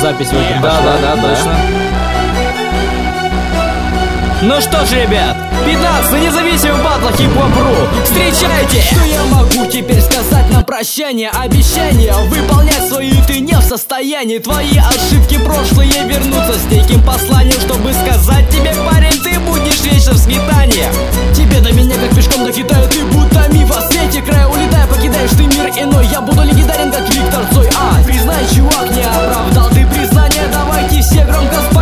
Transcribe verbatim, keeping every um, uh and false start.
запись в этом. Да, да, да, точно. Ну что ж, ребят, пятнадцатый независимый батл хип-хоп.ру. Встречайте! Что я могу теперь сказать на прощание? Обещание выполнять свои ты не в состоянии. Твои ошибки прошлые вернутся с неким посланием, чтобы сказать тебе, парень, ты будешь вечно в скитании. Тебе до меня как пешком до Китая, ты будто миф о свете края. Улетая, покидаешь ты мир иной. Я буду легендарен, как Виктор Цой. А, признай, чувак, не оправдал ты признание. Давайте все громко спать.